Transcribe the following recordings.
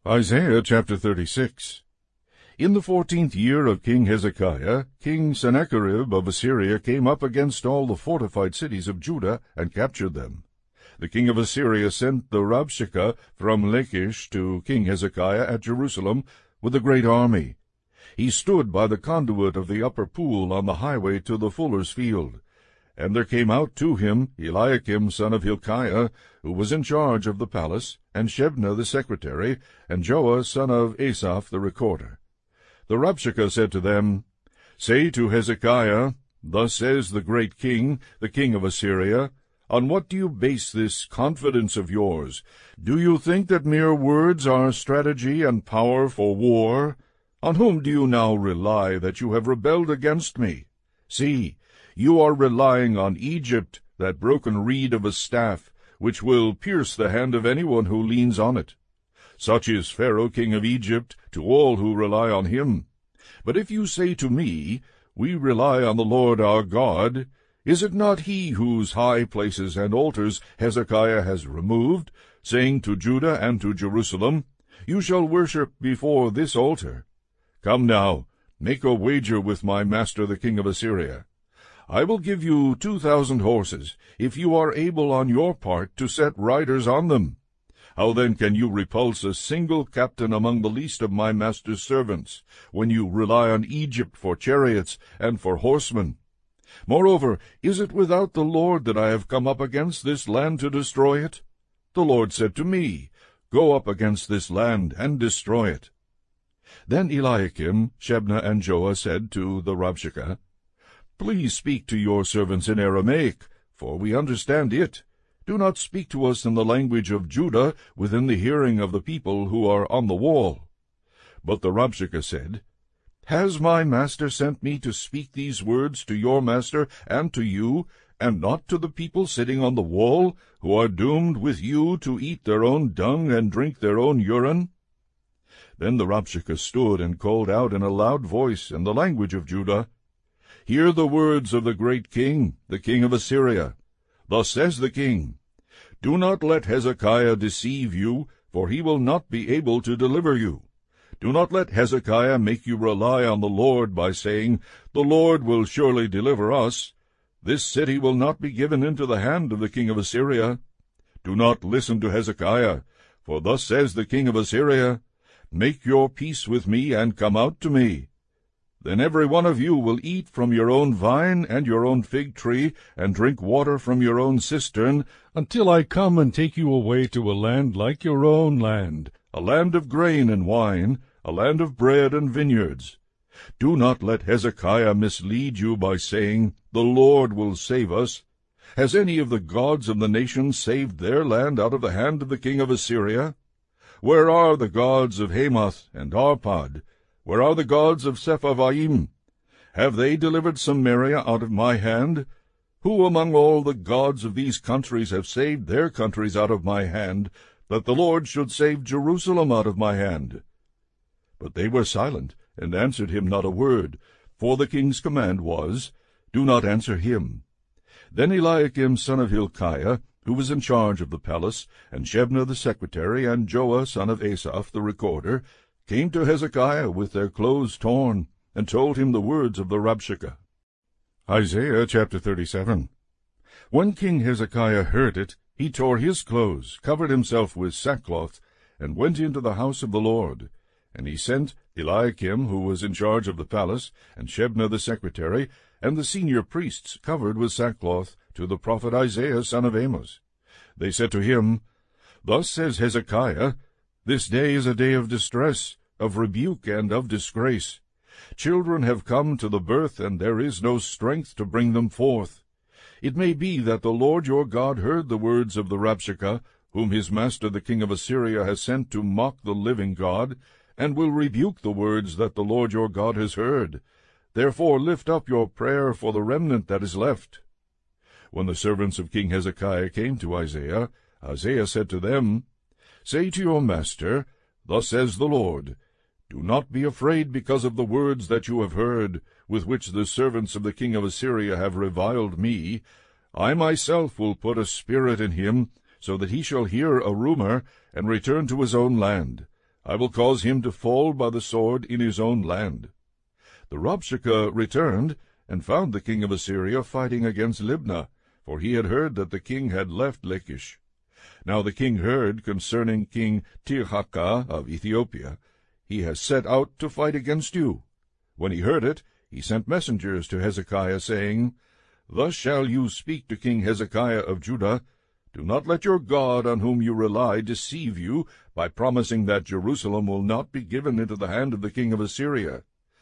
Isaiah chapter 36. In the 14th year of King Hezekiah, King Sennacherib of Assyria came up against all the fortified cities of Judah and captured them. The king of Assyria sent the Rabshakeh from Lachish to King Hezekiah at Jerusalem with a great army. He stood by the conduit of the upper pool on the highway to the fuller's field. And there came out to him Eliakim son of Hilkiah, who was in charge of the palace, and Shebna the secretary, and Joah son of Asaph the recorder. The Rabshakeh said to them, Say to Hezekiah, Thus says the great king, the king of Assyria, On what do you base this confidence of yours? Do you think that mere words are strategy and power for war? On whom do you now rely that you have rebelled against me? See, you are relying on Egypt, that broken reed of a staff, which will pierce the hand of anyone who leans on it. Such is Pharaoh king of Egypt to all who rely on him. But if you say to me, We rely on the Lord our God, is it not he whose high places and altars Hezekiah has removed, saying to Judah and to Jerusalem, You shall worship before this altar? Come now, make a wager with my master the king of Assyria. I will give you 2,000 horses, if you are able on your part to set riders on them. How then can you repulse a single captain among the least of my master's servants, when you rely on Egypt for chariots and for horsemen? Moreover, is it without the Lord that I have come up against this land to destroy it? The Lord said to me, Go up against this land and destroy it. Then Eliakim, Shebna, and Joah said to the Rabshakeh, Please speak to your servants in Aramaic, for we understand it. Do not speak to us in the language of Judah within the hearing of the people who are on the wall. But the Rabshakeh said, Has my master sent me to speak these words to your master and to you, and not to the people sitting on the wall, who are doomed with you to eat their own dung and drink their own urine? Then the Rabshakeh stood and called out in a loud voice in the language of Judah, Hear the words of the great king, the king of Assyria. Thus says the king, Do not let Hezekiah deceive you, for he will not be able to deliver you. Do not let Hezekiah make you rely on the Lord by saying, The Lord will surely deliver us. This city will not be given into the hand of the king of Assyria. Do not listen to Hezekiah, for thus says the king of Assyria, Make your peace with me and come out to me. Then every one of you will eat from your own vine and your own fig tree, and drink water from your own cistern, until I come and take you away to a land like your own land, a land of grain and wine, a land of bread and vineyards. Do not let Hezekiah mislead you by saying, The Lord will save us. Has any of the gods of the nations saved their land out of the hand of the king of Assyria? Where are the gods of Hamath and Arpad? Where are the gods of Sepharvaim? Have they delivered Samaria out of my hand? Who among all the gods of these countries have saved their countries out of my hand, that the Lord should save Jerusalem out of my hand? But they were silent, and answered him not a word, for the king's command was, Do not answer him. Then Eliakim son of Hilkiah, who was in charge of the palace, and Shebna the secretary, and Joah son of Asaph the recorder, came to Hezekiah with their clothes torn, and told him the words of the Rabshakeh. Isaiah chapter 37. When King Hezekiah heard it, he tore his clothes, covered himself with sackcloth, and went into the house of the Lord. And he sent Eliakim, who was in charge of the palace, and Shebna the secretary, and the senior priests covered with sackcloth, to the prophet Isaiah son of Amos. They said to him, Thus says Hezekiah, This day is a day of distress, of rebuke, and of disgrace. Children have come to the birth, and there is no strength to bring them forth. It may be that the Lord your God heard the words of the Rabshakeh, whom his master the king of Assyria has sent to mock the living God, and will rebuke the words that the Lord your God has heard. Therefore lift up your prayer for the remnant that is left. When the servants of King Hezekiah came to Isaiah, Isaiah said to them, Say to your master, Thus says the Lord, Do not be afraid because of the words that you have heard, with which the servants of the king of Assyria have reviled me. I myself will put a spirit in him, so that he shall hear a rumor, and return to his own land. I will cause him to fall by the sword in his own land. The Rabshakeh returned, and found the king of Assyria fighting against Libnah, for he had heard that the king had left Lachish. Now the king heard concerning King Tirhakah of Ethiopia, he has set out to fight against you. When he heard it, he sent messengers to Hezekiah, saying, Thus shall you speak to King Hezekiah of Judah, Do not let your God on whom you rely deceive you by promising that Jerusalem will not be given into the hand of the king of Assyria.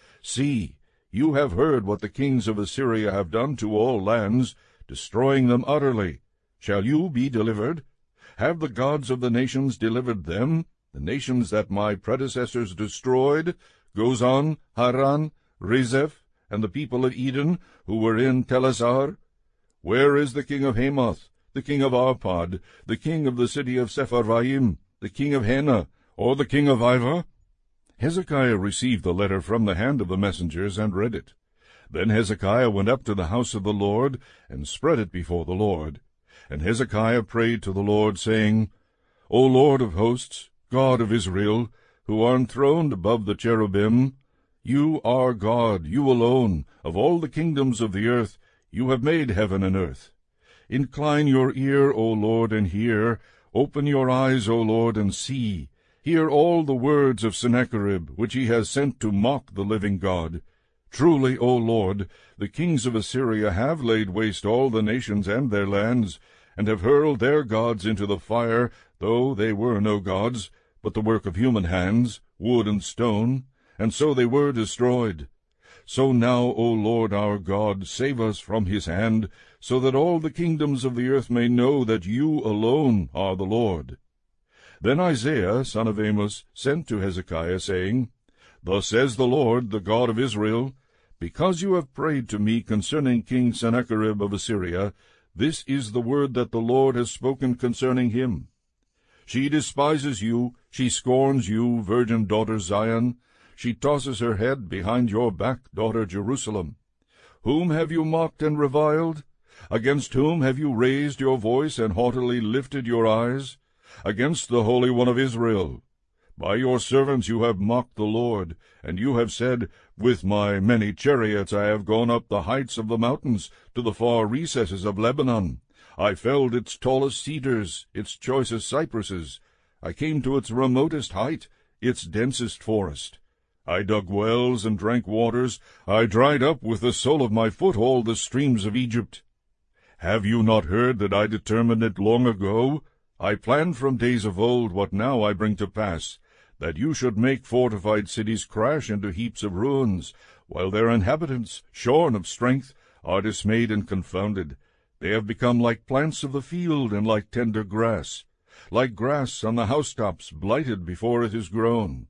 See, you have heard what the kings of Assyria have done to all lands, destroying them utterly. Shall you be delivered? Have the gods of the nations delivered them, the nations that my predecessors destroyed, Gozan, Haran, Rezeph, and the people of Eden, who were in Telassar? Where is the king of Hamath, the king of Arpad, the king of the city of Sepharvaim, the king of Hena, or the king of Ivah? Hezekiah received the letter from the hand of the messengers, and read it. Then Hezekiah went up to the house of the Lord, and spread it before the Lord. And Hezekiah prayed to the Lord, saying, O Lord of hosts, God of Israel, who are enthroned above the cherubim, you are God, you alone, of all the kingdoms of the earth. You have made heaven and earth. Incline your ear, O Lord, and hear. Open your eyes, O Lord, and see. Hear all the words of Sennacherib, which he has sent to mock the living God. Truly, O Lord, the kings of Assyria have laid waste all the nations and their lands, and have hurled their gods into the fire, though they were no gods, but the work of human hands, wood and stone, and so they were destroyed. So now, O Lord our God, save us from his hand, so that all the kingdoms of the earth may know that you alone are the Lord. Then Isaiah, son of Amos, sent to Hezekiah, saying, Thus says the Lord, the God of Israel, Because you have prayed to me concerning King Sennacherib of Assyria, this is the word that the Lord has spoken concerning him. She despises you, she scorns you, virgin daughter Zion. She tosses her head behind your back, daughter Jerusalem. Whom have you mocked and reviled? Against whom have you raised your voice and haughtily lifted your eyes? Against the Holy One of Israel. By your servants you have mocked the Lord, and you have said, With my many chariots I have gone up the heights of the mountains, to the far recesses of Lebanon. I felled its tallest cedars, its choicest cypresses. I came to its remotest height, its densest forest. I dug wells and drank waters. I dried up with the sole of my foot all the streams of Egypt. Have you not heard that I determined it long ago? I planned from days of old what now I bring to pass, that you should make fortified cities crash into heaps of ruins, while their inhabitants, shorn of strength, are dismayed and confounded. They have become like plants of the field and like tender grass, like grass on the housetops, blighted before it is grown.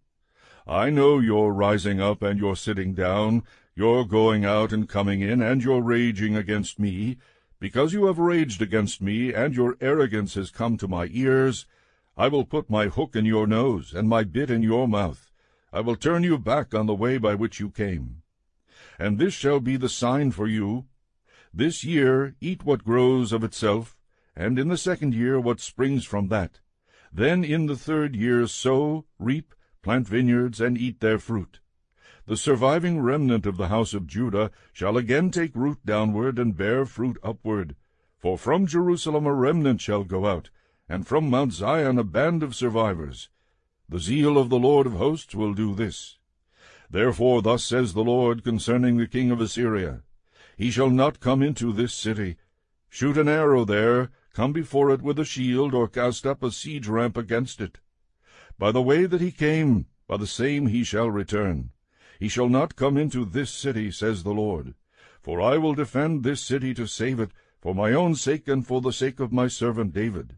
I know your rising up and your sitting down, your going out and coming in, and your raging against me. Because you have raged against me, and your arrogance has come to my ears, I will put my hook in your nose, and my bit in your mouth. I will turn you back on the way by which you came. And this shall be the sign for you. This year eat what grows of itself, and in the second year what springs from that. Then in the third year sow, reap, plant vineyards, and eat their fruit. The surviving remnant of the house of Judah shall again take root downward and bear fruit upward. For from Jerusalem a remnant shall go out, and from Mount Zion a band of survivors. The zeal of the Lord of hosts will do this. Therefore thus says the Lord concerning the king of Assyria, He shall not come into this city. Shoot an arrow there, come before it with a shield, or cast up a siege ramp against it. By the way that he came, by the same he shall return. He shall not come into this city, says the Lord. For I will defend this city to save it, for my own sake and for the sake of my servant David.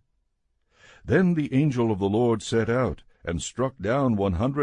Then the angel of the Lord set out, and struck down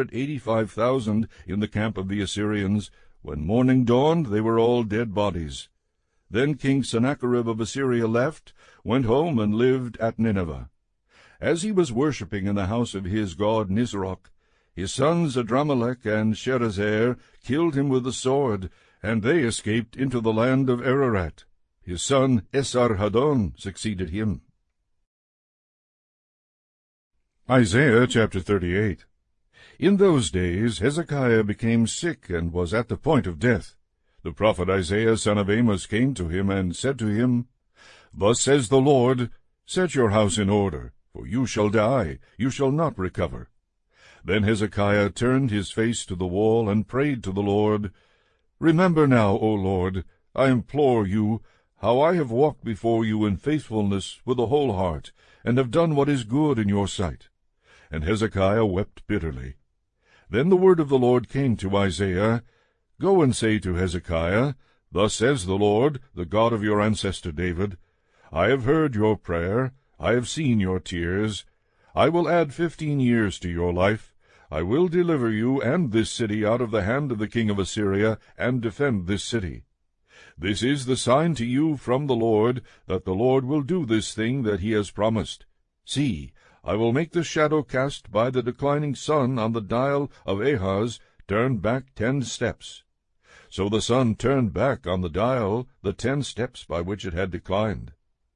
185,000 in the camp of the Assyrians. When morning dawned, they were all dead bodies. Then King Sennacherib of Assyria left, went home, and lived at Nineveh. As he was worshipping in the house of his god Nisroch, his sons Adramelech and Sherezer killed him with the sword, and they escaped into the land of Ararat. His son Esarhaddon succeeded him. Isaiah chapter 38. In those days Hezekiah became sick and was at the point of death. The prophet Isaiah son of Amos came to him and said to him, Thus says the Lord, Set your house in order, for you shall die, you shall not recover. Then Hezekiah turned his face to the wall and prayed to the Lord, Remember now, O Lord, I implore you, how I have walked before you in faithfulness with a whole heart, and have done what is good in your sight. And Hezekiah wept bitterly. Then the word of the Lord came to Isaiah, Go and say to Hezekiah, Thus says the Lord, the God of your ancestor David, I have heard your prayer, I have seen your tears. I will add 15 years to your life. I will deliver you and this city out of the hand of the king of Assyria, and defend this city. This is the sign to you from the Lord, that the Lord will do this thing that he has promised. See, I will make the shadow cast by the declining sun on the dial of Ahaz turn back 10 steps. So the sun turned back on the dial the 10 steps by which it had declined.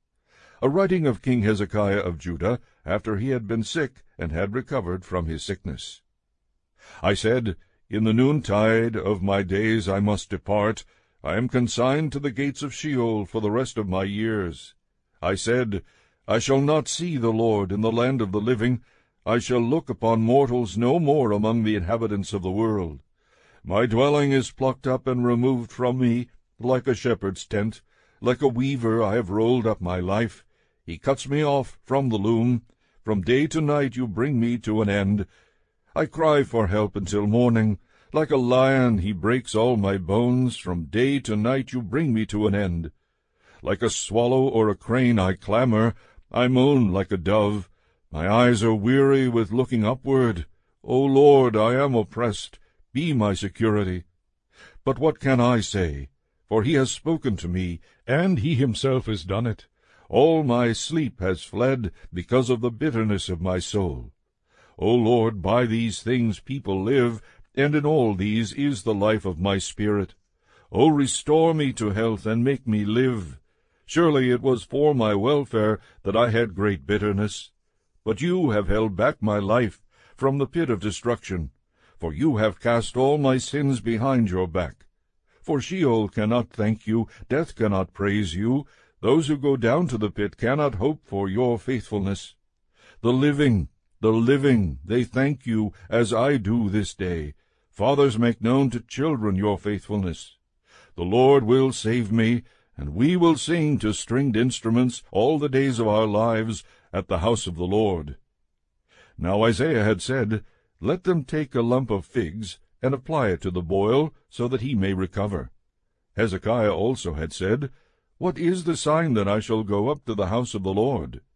A writing of King Hezekiah of Judah, after he had been sick and had recovered from his sickness. I said, In the noontide of my days I must depart. I am consigned to the gates of Sheol for the rest of my years. I said, I shall not see the Lord in the land of the living. I shall look upon mortals no more among the inhabitants of the world. My dwelling is plucked up and removed from me, like a shepherd's tent. Like a weaver I have rolled up my life. He cuts me off from the loom. From day to night you bring me to an end. I cry for help until morning. Like a lion he breaks all my bones. From day to night you bring me to an end. Like a swallow or a crane I clamor. I moan like a dove. My eyes are weary with looking upward. O Lord, I am oppressed. Be my security. But what can I say? For he has spoken to me, and he himself has done it. All my sleep has fled because of the bitterness of my soul. O Lord, by these things people live, and in all these is the life of my spirit. O restore me to health, and make me live. Surely it was for my welfare that I had great bitterness. But you have held back my life from the pit of destruction, for you have cast all my sins behind your back. For Sheol cannot thank you, death cannot praise you. Those who go down to the pit cannot hope for your faithfulness. The living, they thank you, as I do this day. Fathers make known to children your faithfulness. The Lord will save me, and we will sing to stringed instruments all the days of our lives at the house of the Lord. Now Isaiah had said, Let them take a lump of figs, and apply it to the boil, so that he may recover. Hezekiah also had said, What is the sign that I shall go up to the house of the Lord?